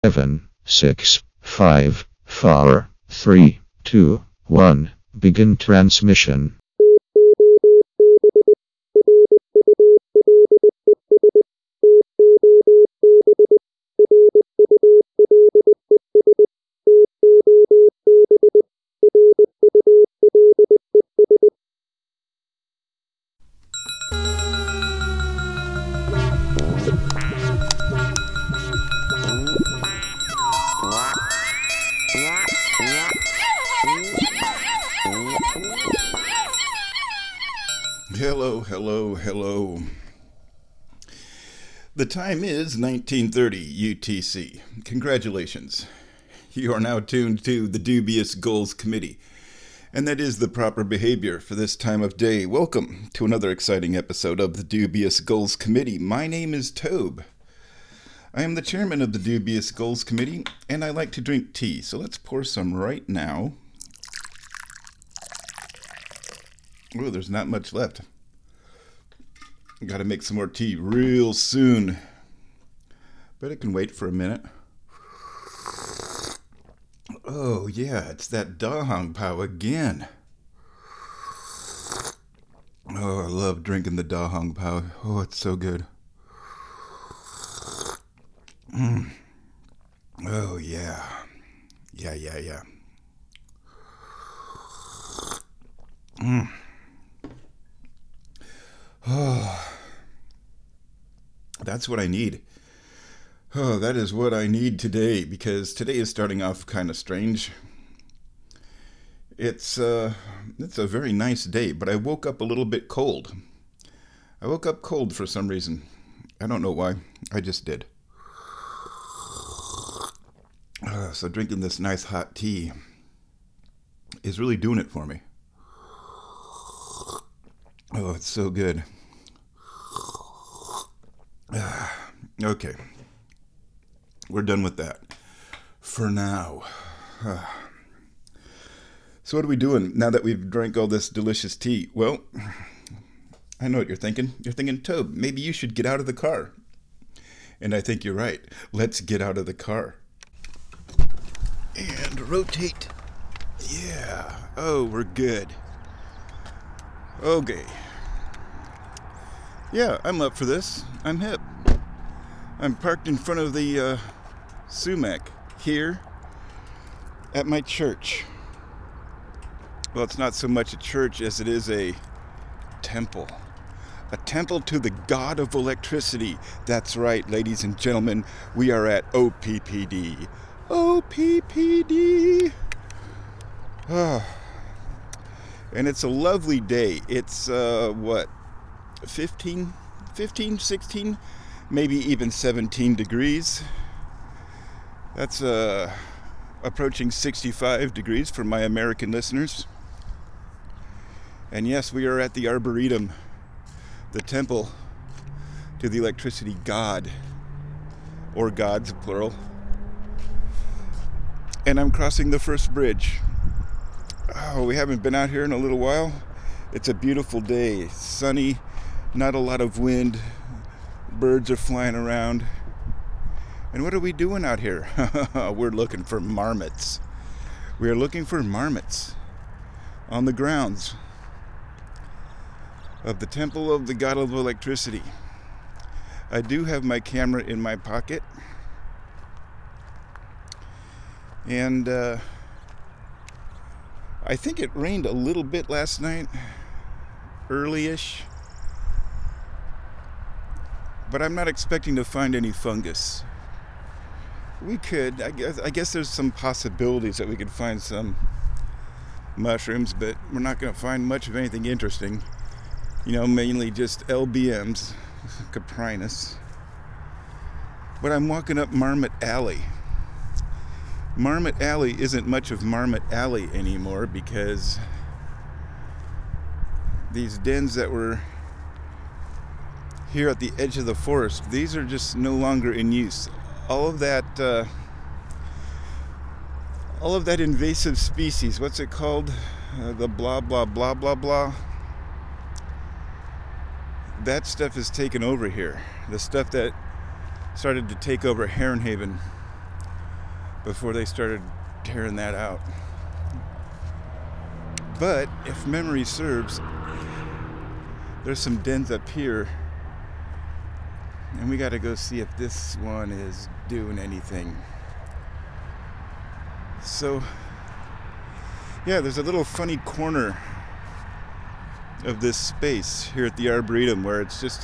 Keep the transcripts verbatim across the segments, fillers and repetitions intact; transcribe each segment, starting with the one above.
Seven, six, five, four, three, two, one. Begin transmission. Hello, hello, hello. The time is nineteen thirty U T C. Congratulations. You are now tuned to the Dubious Goals Committee, and that is the proper behavior for this time of day. Welcome to another exciting episode of the Dubious Goals Committee. My name is Tobe. I am the chairman of the Dubious Goals Committee, and I like to drink tea, so let's pour some right now. Oh, there's not much left. Got to make some more tea real soon. But it can wait for a minute. Oh, yeah, it's that Da Hong Pao again. Oh, I love drinking the Da Hong Pao. Oh, it's so good. Mm. Oh, yeah. Yeah, yeah, yeah. Mm. Oh, that's what I need. Oh, that is what I need today, because today is starting off kind of strange. It's uh, it's a very nice day, but I woke up a little bit cold. I woke up cold for some reason. I don't know why. I just did. Uh, so drinking this nice hot tea is really doing it for me. Oh, it's so good. Okay. We're done with that. For now. So what are we doing now that we've drank all this delicious tea? Well, I know what you're thinking. You're thinking, Tobe, maybe you should get out of the car. And I think you're right. Let's get out of the car. And rotate. Yeah. Oh, we're good. Okay. Yeah, I'm up for this. I'm hip. I'm parked in front of the uh, sumac here at my church. Well, it's not so much a church as it is a temple. A temple to the god of electricity. That's right, ladies and gentlemen. We are at O P P D. O P P D. Ah. And it's a lovely day. It's, uh, what, fifteen, fifteen, sixteen, maybe even seventeen degrees. That's uh, approaching sixty-five degrees for my American listeners. And yes, we are at the Arboretum, the temple to the electricity god, or gods, plural. And I'm crossing the first bridge. Oh, we haven't been out here in a little while. It's a beautiful day, sunny, not a lot of wind, birds are flying around. And what are we doing out here? We're looking for marmots. We are looking for marmots on the grounds of the Temple of the God of Electricity. I do have my camera in my pocket. And, uh, I think it rained a little bit last night, early-ish, but I'm not expecting to find any fungus. We could, I guess, I guess there's some possibilities that we could find some mushrooms, but we're not going to find much of anything interesting. You know, mainly just L B Ms, Caprinus. But I'm walking up Marmot Alley. Marmot Alley isn't much of Marmot Alley anymore because these dens that were here at the edge of the forest, these are just no longer in use. All of that, uh, all of that invasive species, what's it called? Uh, the blah, blah, blah, blah, blah. That stuff is taken over here. The stuff that started to take over Heron Haven before they started tearing that out. But if memory serves, there's some dens up here, and we got to go see if this one is doing anything. So, yeah, there's a little funny corner of this space here at the Arboretum where it's just,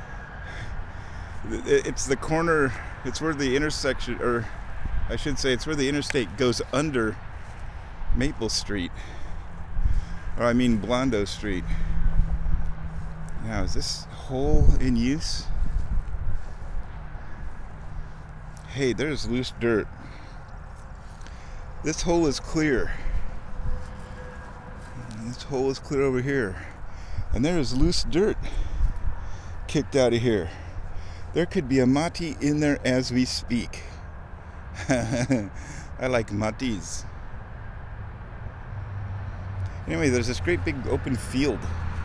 it's the corner, it's where the intersection, or I should say it's where the interstate goes under Maple Street, or I mean Blondo Street. Now, is this hole in use? Hey, there's loose dirt. This hole is clear. This hole is clear over here. And there is loose dirt kicked out of here. There could be a mati in there as we speak. I like matis. Anyway, there's this great big open field.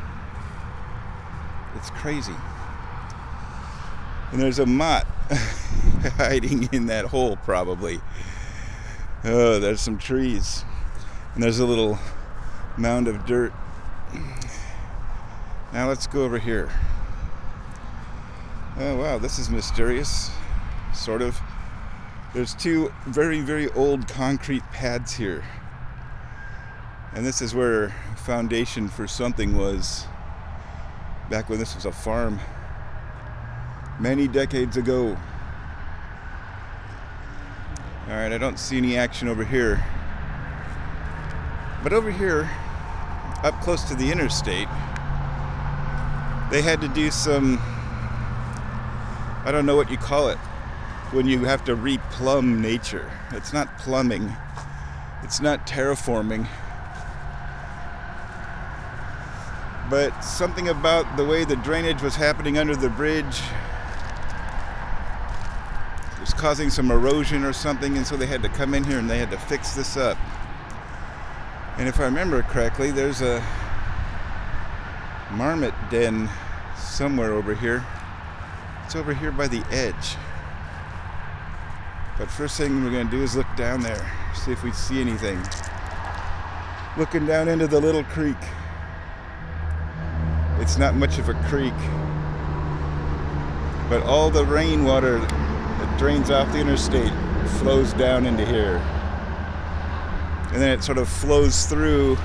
It's crazy. And there's a mott hiding in that hole, probably. Oh, there's some trees. And there's a little mound of dirt. Now let's go over here. Oh wow, this is mysterious, sort of. There's two very, very old concrete pads here. And this is where foundation for something was back when this was a farm many decades ago. Alright, I don't see any action over here. But over here, up close to the interstate, they had to do some, I don't know what you call it, when you have to replumb nature. It's not plumbing. It's not terraforming. But something about the way the drainage was happening under the bridge was causing some erosion or something, and so they had to come in here and they had to fix this up. And if I remember correctly, there's a marmot den somewhere over here. It's over here by the edge. But first thing we're going to do is look down there, see if we see anything. Looking down into the little creek. It's not much of a creek, but all the rainwater that drains off the interstate flows down into here. And then it sort of flows through,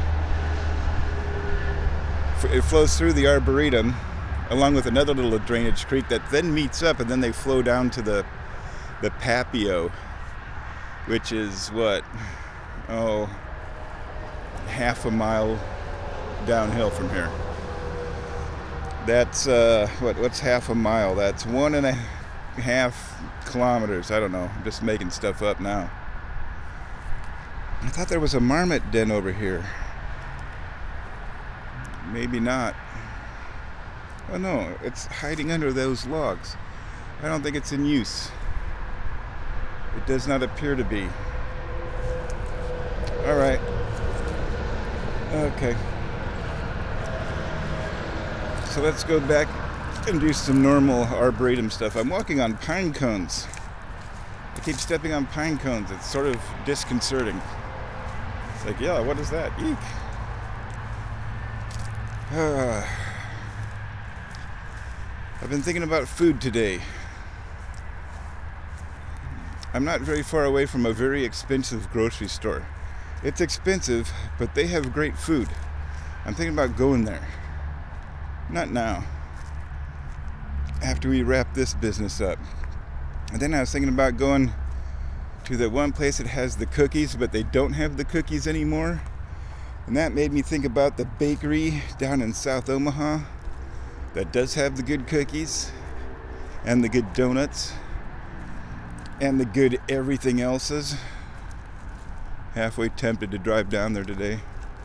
it flows through the Arboretum, along with another little drainage creek that then meets up, and then they flow down to the the Papio, which is what, oh, half a mile downhill from here. That's uh, what? What's half a mile? That's one and a half kilometers. I don't know. I'm just making stuff up now. I thought there was a marmot den over here. Maybe not. Oh no, it's hiding under those logs. I don't think it's in use. It does not appear to be. All right. Okay. So let's go back and do some normal Arboretum stuff. I'm walking on pine cones. I keep stepping on pine cones. It's sort of disconcerting. It's like, yeah, what is that? Eek. Uh, I've been thinking about food today. I'm not very far away from a very expensive grocery store. It's expensive, but they have great food. I'm thinking about going there. Not now. After we wrap this business up. And then I was thinking about going to the one place that has the cookies, but they don't have the cookies anymore. And that made me think about the bakery down in South Omaha that does have the good cookies and the good donuts and the good everything else's. Halfway tempted to drive down there today.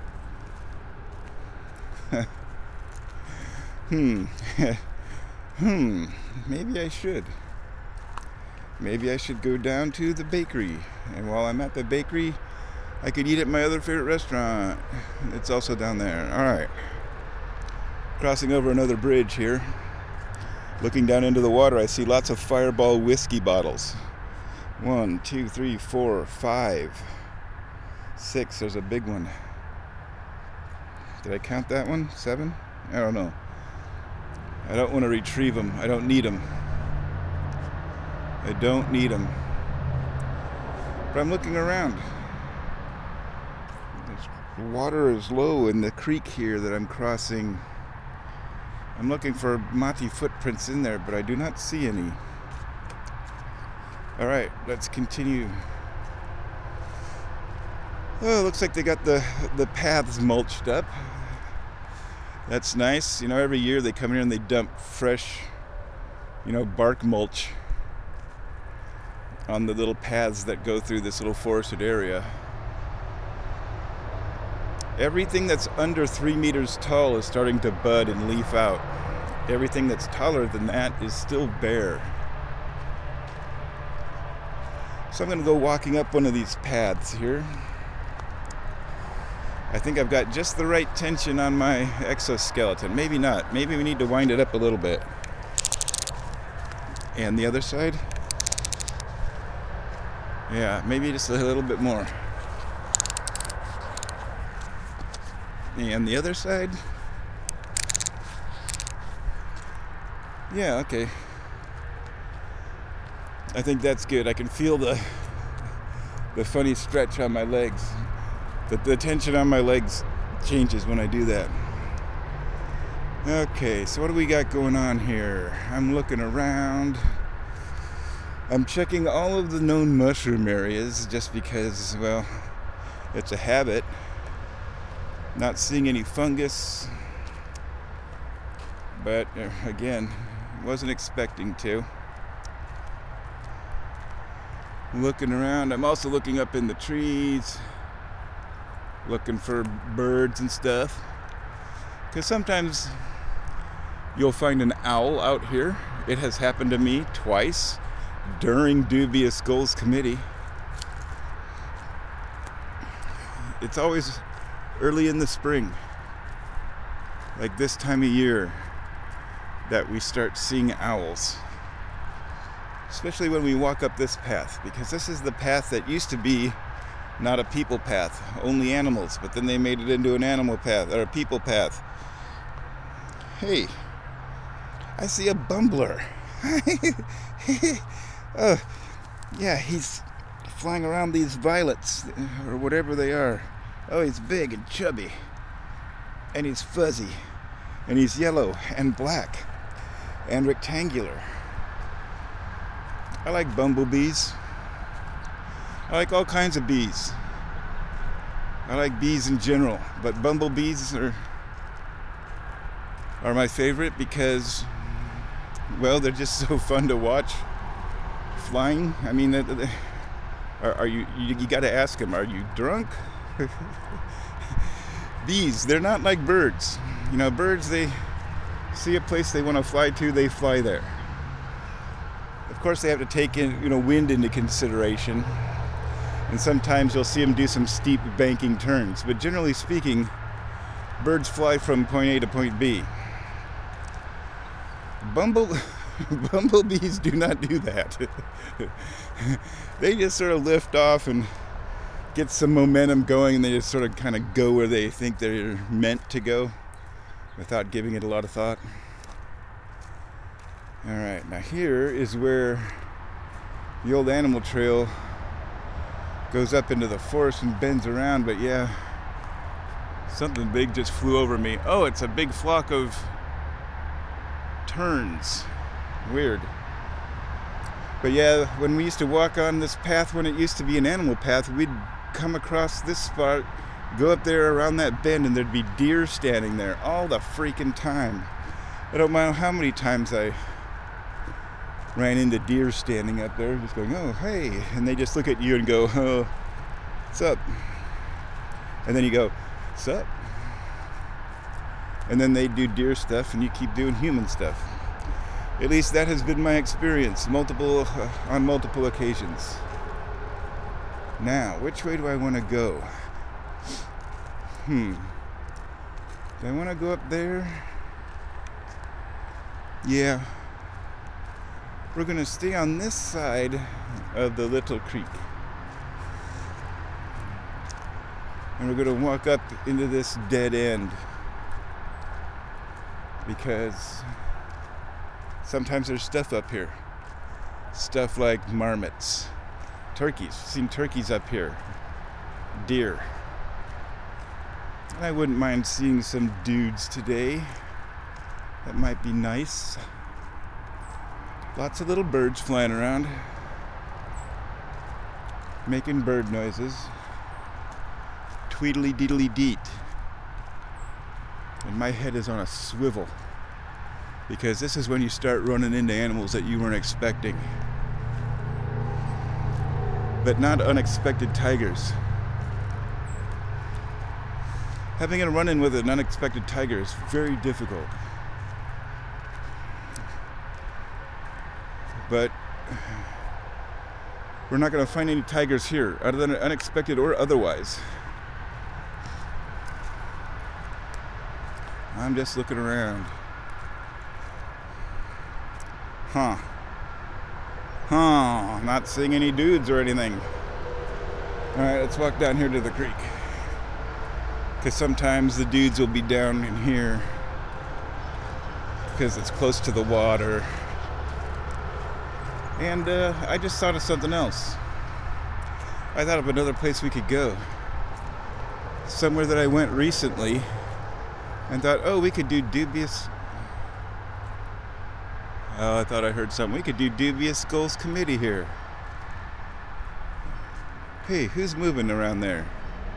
hmm. hmm. Maybe I should. Maybe I should go down to the bakery. And while I'm at the bakery, I could eat at my other favorite restaurant. It's also down there. Alright. Crossing over another bridge here. Looking down into the water, I see lots of Fireball whiskey bottles. One, two, three, four, five, six. There's a big one. Did I count that one? Seven? I don't know. I don't want to retrieve them. I don't need them. I don't need them. But I'm looking around. The water is low in the creek here that I'm crossing. I'm looking for mati footprints in there, but I do not see any. All right, let's continue. Oh, looks like they got the the paths mulched up. That's nice. You know, every year they come here and they dump fresh, you know, bark mulch on the little paths that go through this little forested area. Everything that's under three meters tall is starting to bud and leaf out. Everything that's taller than that is still bare. So I'm going to go walking up one of these paths here. I think I've got just the right tension on my exoskeleton. Maybe not. Maybe we need to wind it up a little bit. And the other side? Yeah, maybe just a little bit more. And the other side? Yeah, okay. I think that's good. I can feel the the funny stretch on my legs. The, the tension on my legs changes when I do that. Okay, so what do we got going on here? I'm looking around. I'm checking all of the known mushroom areas just because, well, it's a habit. Not seeing any fungus. But, uh, again, wasn't expecting to. Looking around. I'm also looking up in the trees. Looking for birds and stuff. Because sometimes you'll find an owl out here. It has happened to me twice during Dubious Goals Committee. It's always early in the spring, like this time of year, that we start seeing owls. Especially when we walk up this path, because this is the path that used to be not a people path, only animals, but then they made it into an animal path, or a people path. Hey, I see a bumbler. Oh, yeah, he's flying around these violets, or whatever they are. Oh, he's big and chubby, and he's fuzzy, and he's yellow and black and rectangular. I like bumblebees. I like all kinds of bees. I like bees in general, but bumblebees are are my favorite because, well, they're just so fun to watch flying. I mean, are, are you, you, you got to ask them, are you drunk? Bees, they're not like birds. You know, birds, they see a place they want to fly to, they fly there. Of course, they have to take in, you know, wind into consideration. And sometimes you'll see them do some steep banking turns. But generally speaking, birds fly from point A to point B. Bumble, bumblebees do not do that. They just sort of lift off and get some momentum going, and they just sort of kind of go where they think they're meant to go without giving it a lot of thought. All right, now here is where the old animal trail goes up into the forest and bends around, but yeah, something big just flew over me. Oh, it's a big flock of terns. Weird. But yeah, when we used to walk on this path, when it used to be an animal path, we'd come across this spot, go up there around that bend, and there'd be deer standing there all the freaking time. I don't know how many times I ran into deer standing up there, just going, oh, hey, and they just look at you and go, oh, what's up? And then you go, what's up? And then they do deer stuff, and you keep doing human stuff. At least that has been my experience, multiple uh, on multiple occasions. Now, which way do I want to go? Hmm. Do I want to go up there? Yeah. We're going to stay on this side of the little creek. And we're going to walk up into this dead end because sometimes there's stuff up here. Stuff like marmots, turkeys. I've seen turkeys up here, deer. I wouldn't mind seeing some dudes today. That might be nice. Lots of little birds flying around, making bird noises. Tweedly deedly deet. And my head is on a swivel because this is when you start running into animals that you weren't expecting. But not unexpected tigers. Having a run-in with an unexpected tiger is very difficult. But we're not going to find any tigers here, other than unexpected or otherwise. I'm just looking around. Huh. Huh. Not seeing any dudes or anything. Alright, let's walk down here to the creek. Because sometimes the dudes will be down in here because it's close to the water. And uh, I just thought of something else. I thought of another place we could go. Somewhere that I went recently and thought, oh, we could do dubious... Oh, I thought I heard something. We could do Dubious Goals Committee here. Hey, who's moving around there?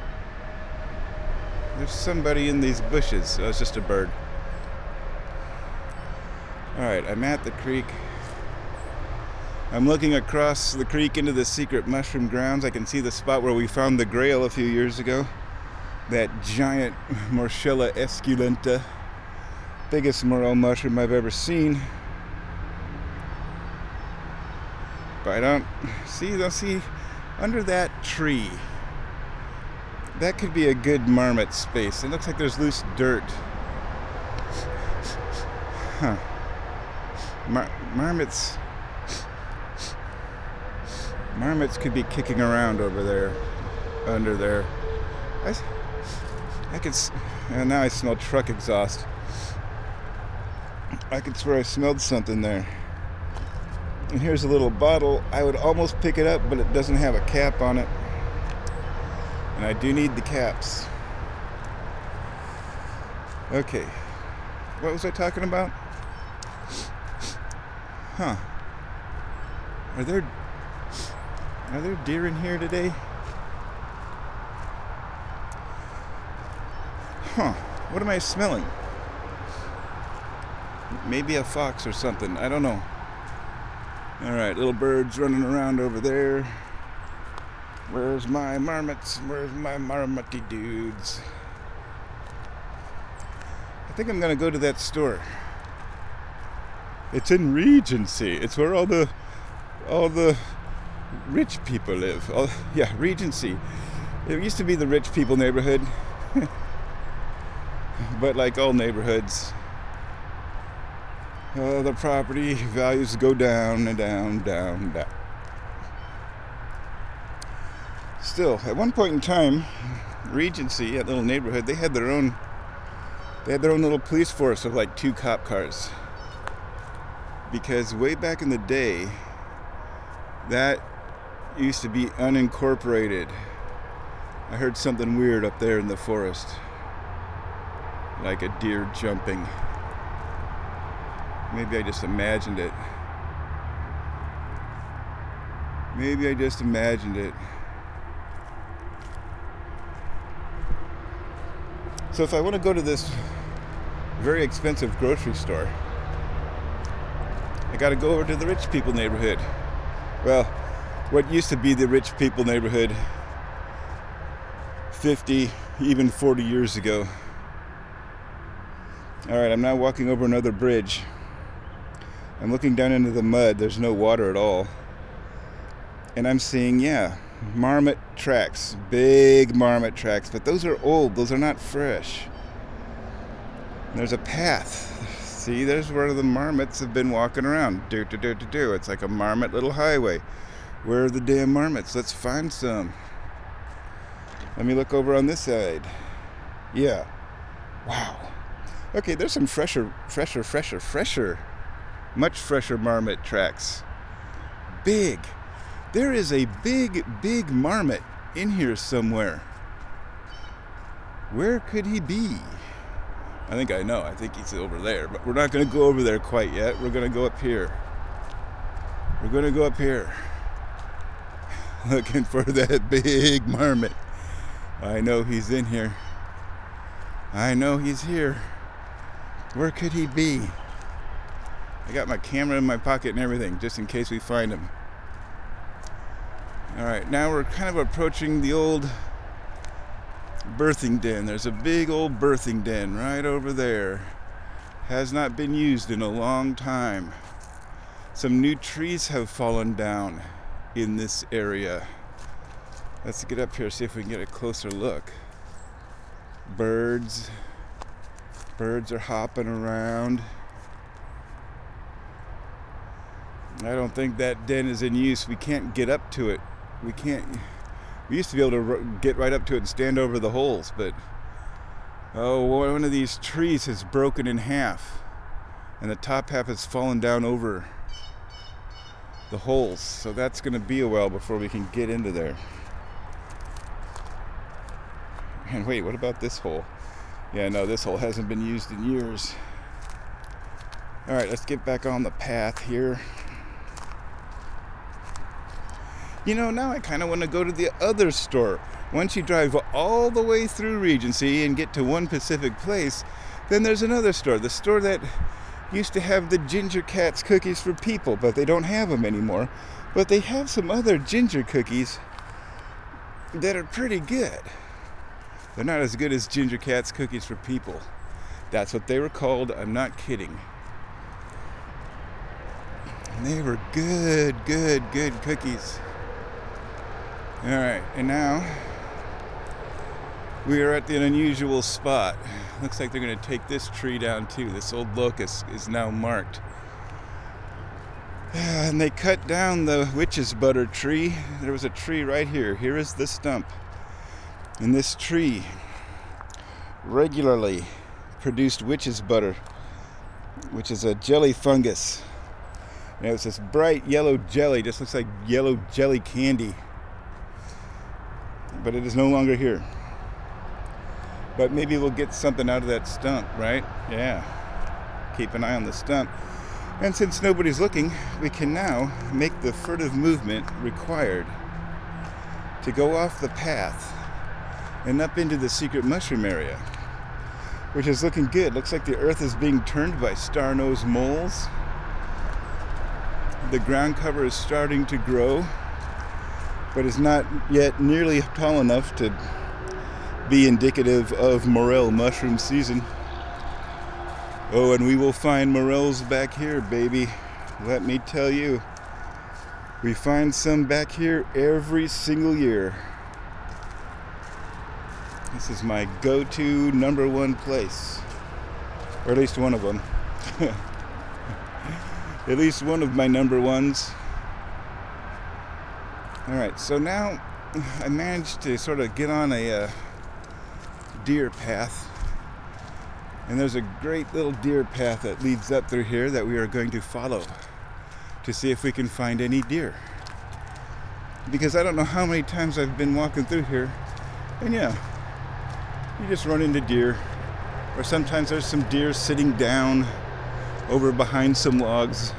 There's somebody in these bushes. Oh, it's just a bird. Alright, I'm at the creek. I'm looking across the creek into the secret mushroom grounds. I can see the spot where we found the Grail a few years ago. That giant Morchella esculenta. Biggest morel mushroom I've ever seen. But I don't see, I'll see under that tree. That could be a good marmot space. It looks like there's loose dirt. Huh. Mar- marmots. Marmots could be kicking around over there, under there. I, I could, and now I smell truck exhaust. I could swear I smelled something there. And here's a little bottle. I would almost pick it up, but it doesn't have a cap on it. And I do need the caps. Okay. What was I talking about? Huh. Are there Are there deer in here today? Huh. What am I smelling? Maybe a fox or something. I don't know. Alright, little birds running around over there. Where's my marmots? Where's my marmoty dudes? I think I'm gonna go to that store. It's in Regency. It's where all the all the rich people live. All, yeah, Regency. It used to be the rich people neighborhood. But like all neighborhoods, uh, the property values go down and down, down, down. Still, at one point in time, Regency, that little neighborhood, they had their own, they had their own little police force of like two cop cars. Because way back in the day, that used to be unincorporated. I heard something weird up there in the forest. Like a deer jumping. Maybe I just imagined it. Maybe I just imagined it. So if I want to go to this very expensive grocery store, I got to go over to the rich people neighborhood. Well, what used to be the rich people neighborhood fifty, even forty years ago. Alright, I'm now walking over another bridge. I'm looking down into the mud. There's no water at all. And I'm seeing, yeah, marmot tracks. Big marmot tracks. But those are old. Those are not fresh. And there's a path. See, there's where the marmots have been walking around. Do, do, do, do, do. It's like a marmot little highway. Where are the damn marmots? Let's find some. Let me look over on this side. Yeah. Wow. Okay, there's some fresher, fresher, fresher, fresher, much fresher marmot tracks. Big. There is a big, big marmot in here somewhere. Where could he be? I think I know. I think he's over there, but we're not going to go over there quite yet. We're going to go up here. We're going to go up here. Looking for that big marmot. I know he's in here. I know he's here. Where could he be? I got my camera in my pocket and everything, just in case we find him. Alright, now we're kind of approaching the old birthing den. There's a big old birthing den right over there. Has not been used in a long time. Some new trees have fallen down in this area. Let's get up here, see if we can get a closer look. Birds. Birds are hopping around. I don't think that den is in use. We can't get up to it. We can't. We used to be able to get right up to it and stand over the holes, but oh, one of these trees has broken in half, and the top half has fallen down over the holes. So that's going to be a while before we can get into there. And wait, what about this hole? Yeah, no, this hole hasn't been used in years. All right, let's get back on the path here. You know, now I kind of want to go to the other store. Once you drive all the way through Regency and get to One Pacific Place, then there's another store. The store that used to have the Ginger Cats cookies for people, but they don't have them anymore. But they have some other ginger cookies that are pretty good. They're not as good as Ginger Cats cookies for people. That's what they were called. I'm not kidding. And they were good, good, good cookies. All right, and now we are at the unusual spot. Looks like they're going to take this tree down too. This old locust is now marked. And they cut down the witch's butter tree. There was a tree right here. Here is the stump. And this tree regularly produced witch's butter, which is a jelly fungus. And it was this bright yellow jelly, just looks like yellow jelly candy. But it is no longer here. But maybe we'll get something out of that stump, right? Yeah. Keep an eye on the stump. And since nobody's looking, we can now make the furtive movement required to go off the path and up into the secret mushroom area, which is looking good. Looks like the earth is being turned by star-nosed moles. The ground cover is starting to grow, but is not yet nearly tall enough to be indicative of morel mushroom season. Oh, and we will find morels back here, baby. Let me tell you. We find some back here every single year. This is my go-to number one place. Or at least one of them. At least one of my number ones. Alright, so now I managed to sort of get on a uh, deer path. And there's a great little deer path that leads up through here that we are going to follow to see if we can find any deer. Because I don't know how many times I've been walking through here, and yeah, you just run into deer. Or sometimes there's some deer sitting down over behind some logs.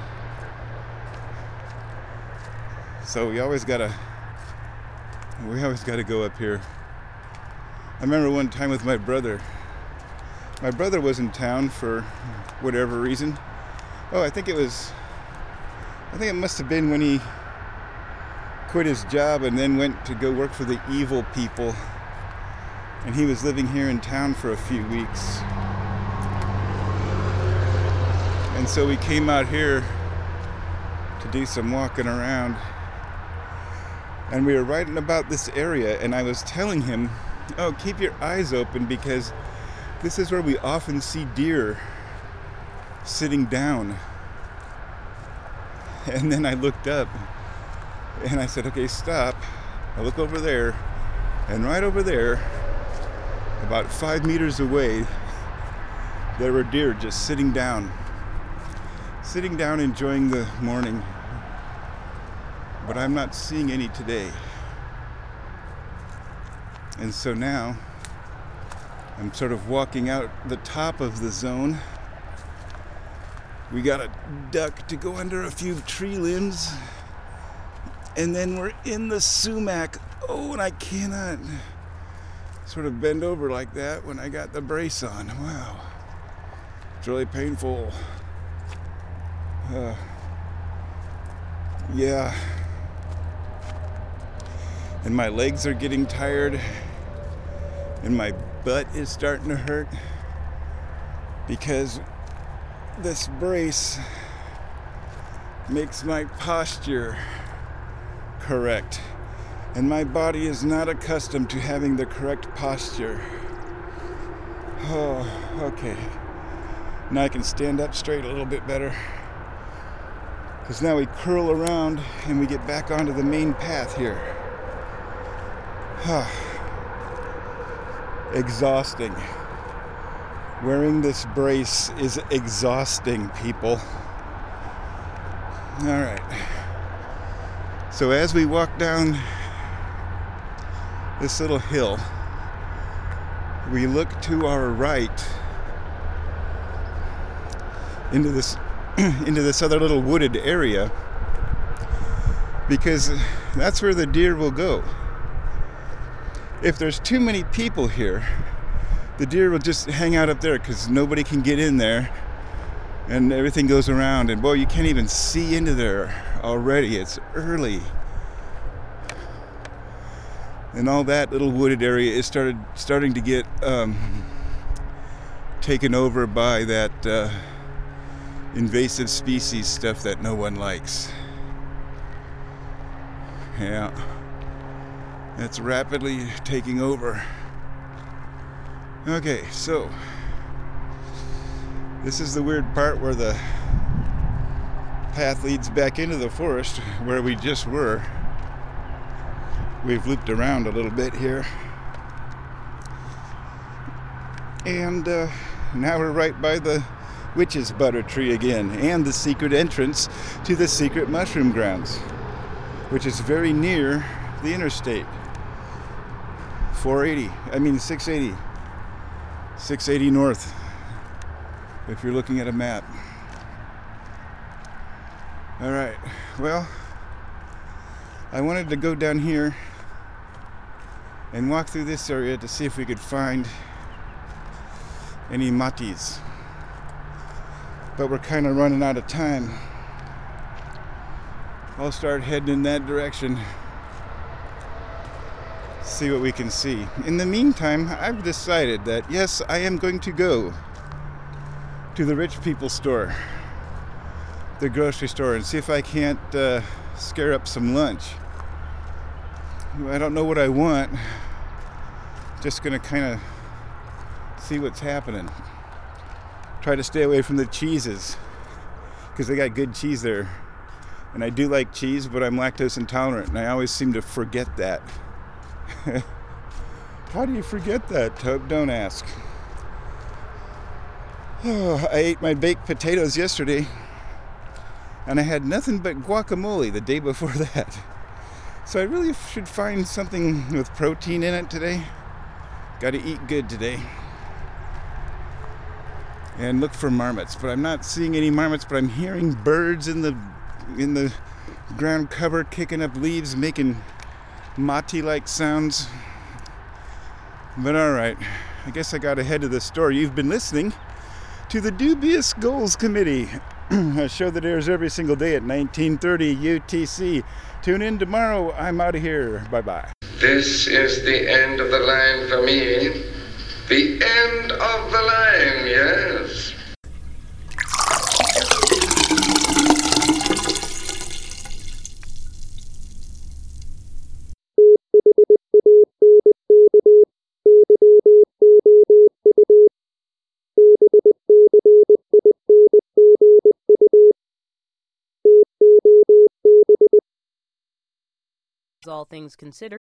So we always gotta, we always gotta go up here. I remember one time with my brother. My brother was in town for whatever reason. Oh, I think it was, I think it must have been when he quit his job and then went to go work for the evil people. And he was living here in town for a few weeks. And so we came out here to do some walking around. And we were right about this area, and I was telling him, oh, keep your eyes open because this is where we often see deer sitting down. And then I looked up, And I said, okay, stop. I look over there, and right over there, about five meters away, there were deer just sitting down, sitting down enjoying the morning. But I'm not seeing any today. And so now, I'm sort of walking out the top of the zone. We got a duck to go under a few tree limbs. And then we're in the sumac. Oh, and I cannot sort of bend over like that when I got the brace on. Wow. It's really painful. Uh, yeah. And my legs are getting tired. And my butt is starting to hurt. Because this brace makes my posture correct. And my body is not accustomed to having the correct posture. Oh, okay. Now I can stand up straight a little bit better. Because now we curl around and we get back onto the main path here. Exhausting. Wearing this brace is exhausting, people. All right. So as we walk down this little hill, we look to our right into this into this other little wooded area, because that's where the deer will go. If there's too many people here, the deer will just hang out up there because nobody can get in there, and everything goes around, and boy, you can't even see into there already. It's early. And all that little wooded area is started starting to get um, taken over by that uh, invasive species stuff that no one likes. Yeah. It's rapidly taking over. Okay, so this is the weird part where the path leads back into the forest where we just were. We've looped around a little bit here. And uh, now we're right by the witch's butter tree again, and the secret entrance to the secret mushroom grounds, which is very near the interstate. four eighty, I mean six eighty. six eighty north, if you're looking at a map. All right, well, I wanted to go down here and walk through this area to see if we could find any matis. But we're kind of running out of time. I'll start heading in that direction, see what we can see. In the meantime, I've decided that yes, I am going to go to the rich people store, the grocery store, and see if I can't uh, scare up some lunch. I don't know what I want. Just gonna kind of see what's happening. Try to stay away from the cheeses, because they got good cheese there. And I do like cheese, but I'm lactose intolerant, and I always seem to forget that. How do you forget that, Tope? Don't ask. Oh, I ate my baked potatoes yesterday, and I had nothing but guacamole the day before that. So I really should find something with protein in it today. Got to eat good today. And look for marmots, but I'm not seeing any marmots, but I'm hearing birds in the in the ground cover kicking up leaves, making mati-like sounds. But all right, I guess I got to head to the store. You've been listening to the Dubious Goals Committee, a show that airs every single day at nineteen thirty U T C. Tune in tomorrow. I'm out of here. Bye-bye. This is the end of the line for me. The end of the line, yes. All Things Considered.